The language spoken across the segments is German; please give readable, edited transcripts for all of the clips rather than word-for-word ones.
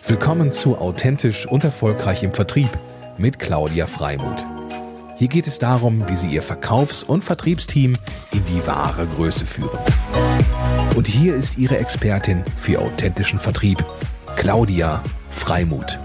Willkommen zu Authentisch und Erfolgreich im Vertrieb mit Claudia Freimuth. Hier geht es darum, wie Sie Ihr Verkaufs- und Vertriebsteam in die wahre Größe führen. Und hier ist Ihre Expertin für authentischen Vertrieb, Claudia Freimuth.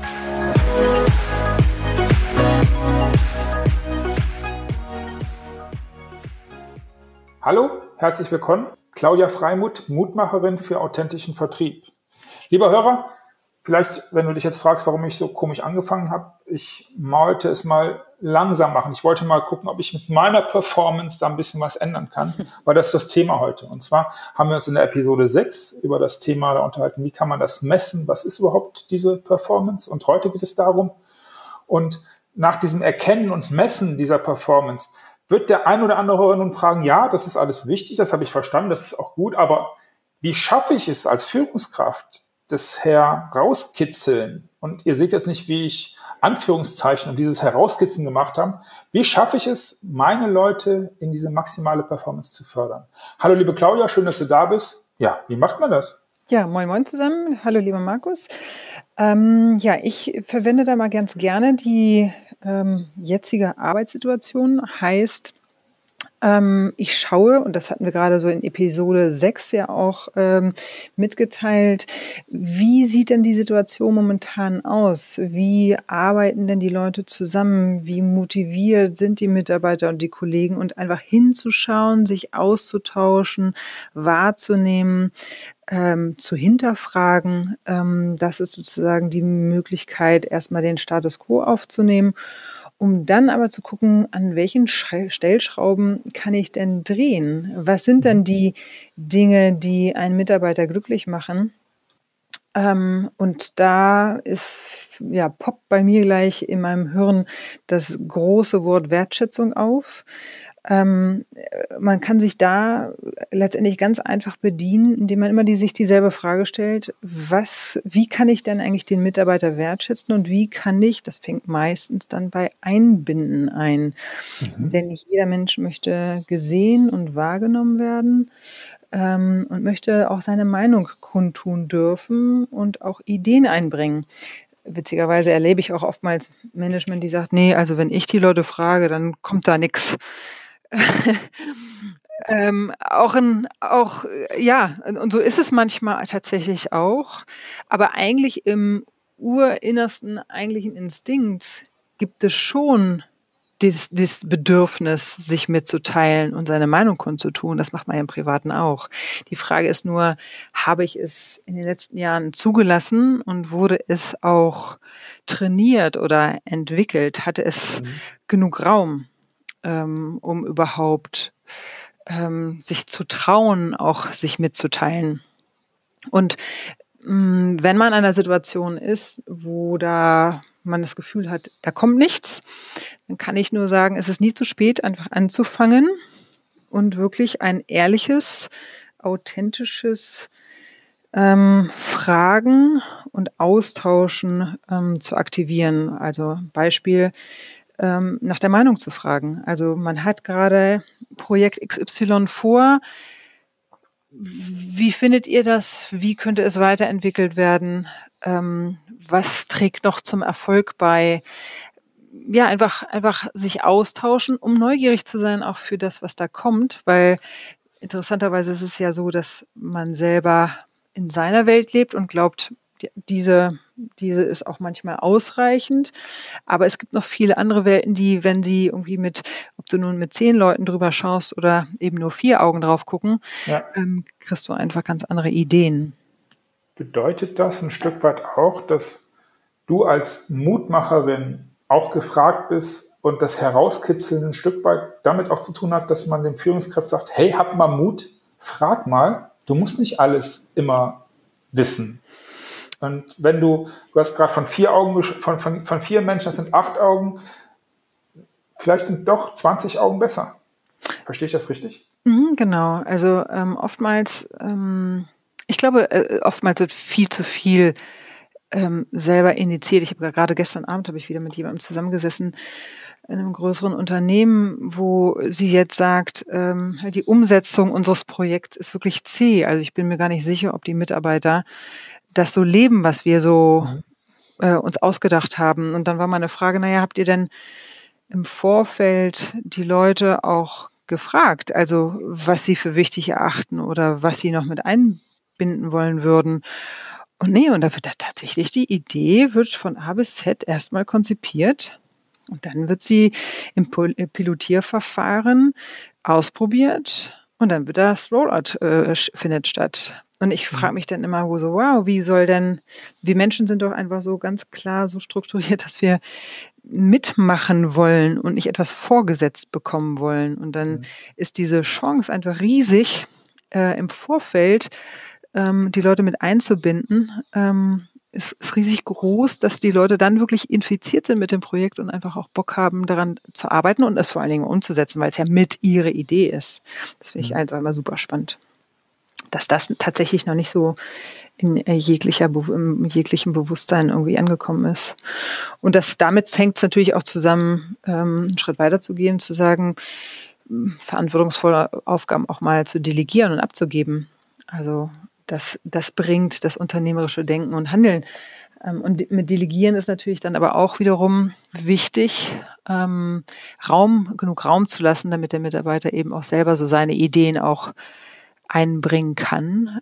Hallo, herzlich willkommen. Claudia Freimuth, Mutmacherin für authentischen Vertrieb. Lieber Hörer, vielleicht, wenn du dich jetzt fragst, warum ich so komisch angefangen habe, ich wollte es mal langsam machen. Ich wollte mal gucken, ob ich mit meiner Performance da ein bisschen was ändern kann, weil das ist das Thema heute. Und zwar haben wir uns in der Episode 6 über das Thema da unterhalten, wie kann man das messen, was ist überhaupt diese Performance? Und heute geht es darum, und nach diesem Erkennen und Messen dieser Performance wird der ein oder andere Hörer nun fragen, ja, das ist alles wichtig, das habe ich verstanden, das ist auch gut, aber wie schaffe ich es als Führungskraft, das Herauskitzeln? Und ihr seht jetzt nicht, wie ich Anführungszeichen und dieses Herauskitzeln gemacht habe. Wie schaffe ich es, meine Leute in diese maximale Performance zu fördern? Hallo, liebe Claudia, schön, dass du da bist. Ja, wie macht man das? Ja, moin moin zusammen. Hallo, lieber Markus. Ich verwende da mal ganz gerne die jetzige Arbeitssituation. Heißt, ich schaue, und das hatten wir gerade so in Episode 6 ja auch mitgeteilt, wie sieht denn die Situation momentan aus? Wie arbeiten denn die Leute zusammen? Wie motiviert sind die Mitarbeiter und die Kollegen? Und einfach hinzuschauen, sich auszutauschen, wahrzunehmen, zu hinterfragen. Das ist sozusagen die Möglichkeit, erstmal den Status quo aufzunehmen, um dann aber zu gucken, an welchen Stellschrauben kann ich denn drehen? Was sind denn die Dinge, die einen Mitarbeiter glücklich machen? Und da poppt bei mir gleich in meinem Hirn das große Wort Wertschätzung auf. Man kann sich da letztendlich ganz einfach bedienen, indem man immer sich dieselbe Frage stellt, wie kann ich denn eigentlich den Mitarbeiter wertschätzen und wie kann ich, das fängt meistens dann bei Einbinden ein. Denn nicht jeder Mensch möchte gesehen und wahrgenommen werden und möchte auch seine Meinung kundtun dürfen und auch Ideen einbringen. Witzigerweise erlebe ich auch oftmals Management, die sagt, nee, also wenn ich die Leute frage, dann kommt da nichts. Und so ist es manchmal tatsächlich auch. Aber eigentlich im urinnersten eigentlichen Instinkt gibt es schon das Bedürfnis, sich mitzuteilen und seine Meinung kundzutun. Das macht man ja im Privaten auch. Die Frage ist nur, habe ich es in den letzten Jahren zugelassen und wurde es auch trainiert oder entwickelt? Hatte es genug Raum, um überhaupt sich zu trauen, auch sich mitzuteilen? Und wenn man in einer Situation ist, wo man das Gefühl hat, da kommt nichts, dann kann ich nur sagen, es ist nie zu spät, einfach anzufangen und wirklich ein ehrliches, authentisches Fragen und Austauschen zu aktivieren. Also Beispiel, nach der Meinung zu fragen. Also man hat gerade Projekt XY vor. Wie findet ihr das? Wie könnte es weiterentwickelt werden? Was trägt noch zum Erfolg bei? Ja, einfach sich austauschen, um neugierig zu sein, auch für das, was da kommt, weil interessanterweise ist es ja so, dass man selber in seiner Welt lebt und glaubt, diese ist auch manchmal ausreichend. Aber es gibt noch viele andere Welten, die, wenn sie irgendwie ob du nun mit 10 Leuten drüber schaust oder eben nur 4 Augen drauf gucken, kriegst du einfach ganz andere Ideen. Bedeutet das ein Stück weit auch, dass du als Mutmacherin auch gefragt bist und das Herauskitzeln ein Stück weit damit auch zu tun hat, dass man den Führungskräften sagt, hey, hab mal Mut, frag mal, du musst nicht alles immer wissen. Und wenn du hast gerade von 4 Augen, von 4 Menschen, das sind 8 Augen, vielleicht sind doch 20 Augen besser. Verstehe ich das richtig? Genau, also oftmals, ich glaube, oftmals wird viel zu viel selber initiiert. Ich habe gerade gestern Abend habe ich wieder mit jemandem zusammengesessen in einem größeren Unternehmen, wo sie jetzt sagt, die Umsetzung unseres Projekts ist wirklich zäh. Also ich bin mir gar nicht sicher, ob die Mitarbeiter das so leben, was wir so uns ausgedacht haben. Und dann war meine Frage, naja, habt ihr denn im Vorfeld die Leute auch gefragt, also was sie für wichtig erachten oder was sie noch mit einbinden wollen würden? Und nee, und da wird da tatsächlich die Idee wird von A bis Z erstmal konzipiert und dann wird sie im Pilotierverfahren ausprobiert und dann wird das Rollout findet statt. Und ich frage mich dann immer so, wow, die Menschen sind doch einfach so ganz klar so strukturiert, dass wir mitmachen wollen und nicht etwas vorgesetzt bekommen wollen. Und dann ist diese Chance einfach riesig, im Vorfeld die Leute mit einzubinden, ist riesig groß, dass die Leute dann wirklich infiziert sind mit dem Projekt und einfach auch Bock haben, daran zu arbeiten und es vor allen Dingen umzusetzen, weil es ja mit ihre Idee ist. Das finde ich einfach immer super spannend. Dass das tatsächlich noch nicht so in jeglichem Bewusstsein irgendwie angekommen ist. Und damit hängt es natürlich auch zusammen, einen Schritt weiter zu gehen, zu sagen, verantwortungsvolle Aufgaben auch mal zu delegieren und abzugeben. Also das bringt das unternehmerische Denken und Handeln. Und mit Delegieren ist natürlich dann aber auch wiederum wichtig, genug Raum zu lassen, damit der Mitarbeiter eben auch selber so seine Ideen auch einbringen kann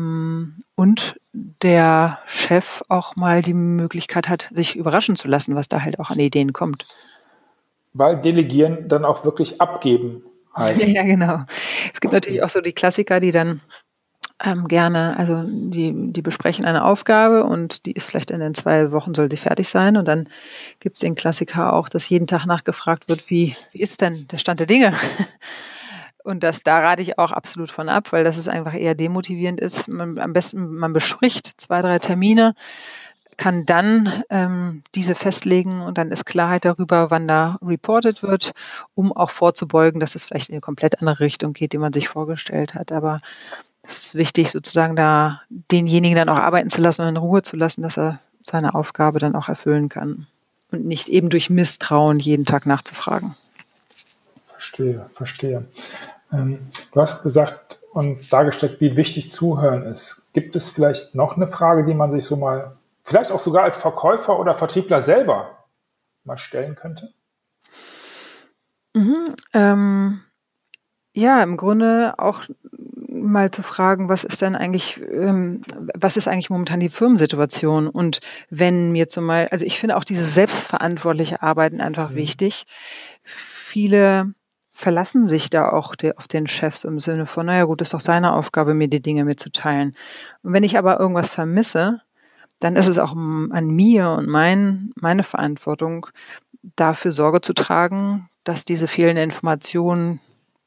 und der Chef auch mal die Möglichkeit hat, sich überraschen zu lassen, was da halt auch an Ideen kommt. Weil Delegieren dann auch wirklich abgeben heißt. Ja, genau. Es gibt natürlich auch so die Klassiker, die dann gerne, also die besprechen eine Aufgabe und die ist vielleicht in den 2 Wochen soll sie fertig sein und dann gibt es den Klassiker auch, dass jeden Tag nachgefragt wird, wie ist denn der Stand der Dinge? Und da rate ich auch absolut von ab, weil das ist einfach eher demotivierend ist. Am besten, man bespricht 2, 3 Termine, kann dann diese festlegen und dann ist Klarheit darüber, wann da reported wird, um auch vorzubeugen, dass es vielleicht in eine komplett andere Richtung geht, die man sich vorgestellt hat. Aber es ist wichtig, sozusagen da denjenigen dann auch arbeiten zu lassen und in Ruhe zu lassen, dass er seine Aufgabe dann auch erfüllen kann und nicht eben durch Misstrauen jeden Tag nachzufragen. Verstehe. Du hast gesagt und dargestellt, wie wichtig Zuhören ist. Gibt es vielleicht noch eine Frage, die man sich so mal, vielleicht auch sogar als Verkäufer oder Vertriebler selber mal stellen könnte? Ja, im Grunde auch mal zu fragen, was ist eigentlich momentan die Firmensituation? Und wenn mir also ich finde auch dieses selbstverantwortliche Arbeiten einfach wichtig. Viele verlassen sich da auch auf den Chefs im Sinne von, naja gut, ist doch seine Aufgabe, mir die Dinge mitzuteilen. Und wenn ich aber irgendwas vermisse, dann ist es auch an mir und meine Verantwortung, dafür Sorge zu tragen, dass diese fehlende Information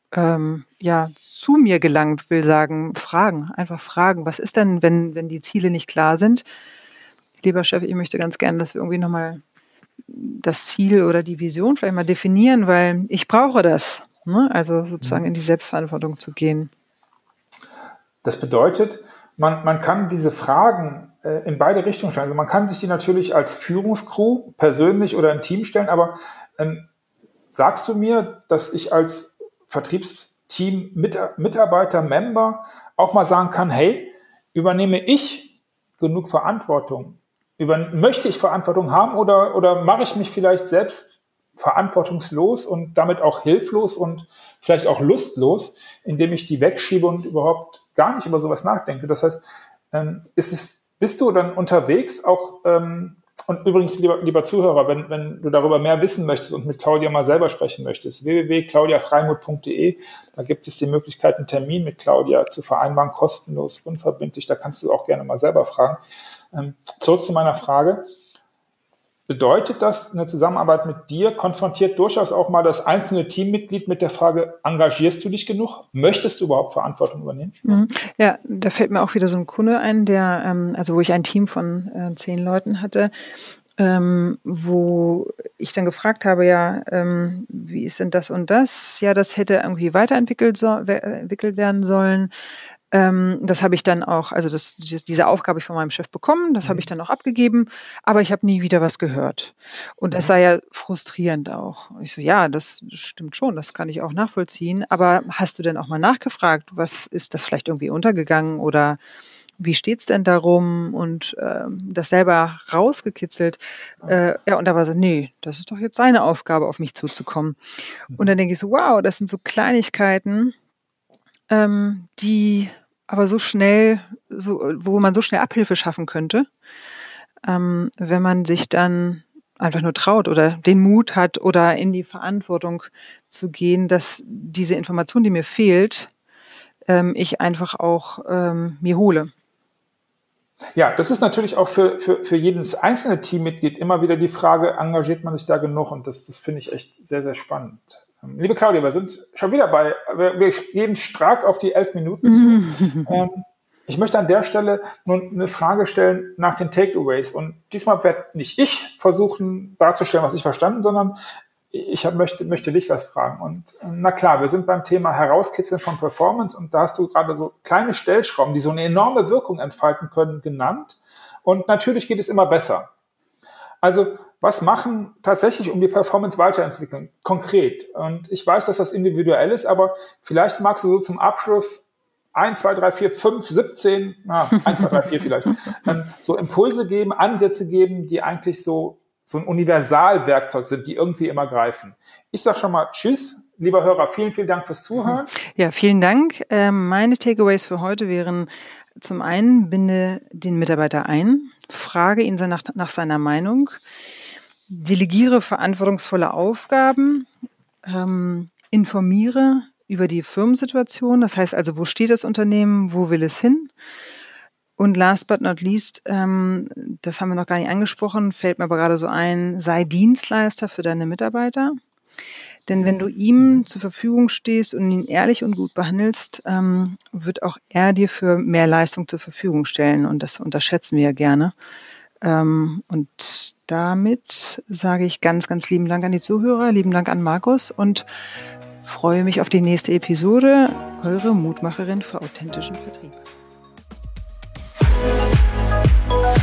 zu mir gelangt, will sagen, einfach fragen. Was ist denn, wenn die Ziele nicht klar sind? Lieber Chef, ich möchte ganz gerne, dass wir irgendwie nochmal das Ziel oder die Vision vielleicht mal definieren, weil ich brauche das. Ne? Also sozusagen in die Selbstverantwortung zu gehen. Das bedeutet, man kann diese Fragen in beide Richtungen stellen. Also man kann sich die natürlich als Führungskrew persönlich oder im Team stellen, aber sagst du mir, dass ich als Vertriebsteam, Mitarbeiter, Member auch mal sagen kann, hey, übernehme ich genug Verantwortung? Möchte ich Verantwortung haben oder mache ich mich vielleicht selbst verantwortungslos und damit auch hilflos und vielleicht auch lustlos, indem ich die wegschiebe und überhaupt gar nicht über sowas nachdenke? Das heißt, bist du dann unterwegs auch, und übrigens, lieber Zuhörer, wenn du darüber mehr wissen möchtest und mit Claudia mal selber sprechen möchtest, www.claudiafreimut.de, da gibt es die Möglichkeit, einen Termin mit Claudia zu vereinbaren, kostenlos, unverbindlich, da kannst du auch gerne mal selber fragen. Zurück zu meiner Frage. Bedeutet das, eine Zusammenarbeit mit dir konfrontiert durchaus auch mal das einzelne Teammitglied mit der Frage, engagierst du dich genug? Möchtest du überhaupt Verantwortung übernehmen? Ja, da fällt mir auch wieder so ein Kunde ein, wo ich ein Team von 10 Leuten hatte, wo ich dann gefragt habe, wie ist denn das und das? Ja, das hätte irgendwie weiterentwickelt werden sollen. Das habe ich dann auch, also diese Aufgabe habe ich von meinem Chef bekommen, das habe ich dann auch abgegeben, aber ich habe nie wieder was gehört. Und das sei ja frustrierend auch. Und ich so, ja, das stimmt schon, das kann ich auch nachvollziehen, aber hast du denn auch mal nachgefragt, was ist das vielleicht irgendwie untergegangen oder wie steht's denn darum? Und das selber rausgekitzelt. Und da war so, nee, das ist doch jetzt seine Aufgabe, auf mich zuzukommen. Und dann denke ich so, wow, das sind so Kleinigkeiten, die aber so schnell, wo man so schnell Abhilfe schaffen könnte, wenn man sich dann einfach nur traut oder den Mut hat oder in die Verantwortung zu gehen, dass diese Information, die mir fehlt, ich einfach auch mir hole. Ja, das ist natürlich auch für jedes einzelne Teammitglied immer wieder die Frage, engagiert man sich da genug? Und das finde ich echt sehr, sehr spannend. Liebe Claudia, wir sind schon wieder wir gehen stark auf die 11 Minuten zu. Ich möchte an der Stelle nur eine Frage stellen nach den Takeaways. Und diesmal werde nicht ich versuchen darzustellen, was ich verstanden, sondern ich möchte dich was fragen. Und na klar, wir sind beim Thema Herauskitzeln von Performance und da hast du gerade so kleine Stellschrauben, die so eine enorme Wirkung entfalten können, genannt. Und natürlich geht es immer besser. Also was machen tatsächlich, um die Performance weiterzuentwickeln? Konkret. Und ich weiß, dass das individuell ist, aber vielleicht magst du so zum Abschluss 1, 2, 3, 4, 5, 17, 1, 2, 3, 4 vielleicht, so Impulse geben, Ansätze geben, die eigentlich so ein Universalwerkzeug sind, die irgendwie immer greifen. Ich sage schon mal Tschüss, lieber Hörer, vielen, vielen Dank fürs Zuhören. Ja, vielen Dank. Meine Takeaways für heute wären zum einen, binde den Mitarbeiter ein, frage ihn nach seiner Meinung, delegiere verantwortungsvolle Aufgaben, informiere über die Firmensituation, das heißt also, wo steht das Unternehmen, wo will es hin? Und last but not least, das haben wir noch gar nicht angesprochen, fällt mir aber gerade so ein, sei Dienstleister für deine Mitarbeiter. Denn wenn du ihm zur Verfügung stehst und ihn ehrlich und gut behandelst, wird auch er dir für mehr Leistung zur Verfügung stellen. Und das unterschätzen wir ja gerne. Und damit sage ich ganz, ganz lieben Dank an die Zuhörer, lieben Dank an Markus und freue mich auf die nächste Episode. Eure Mutmacherin für authentischen Vertrieb.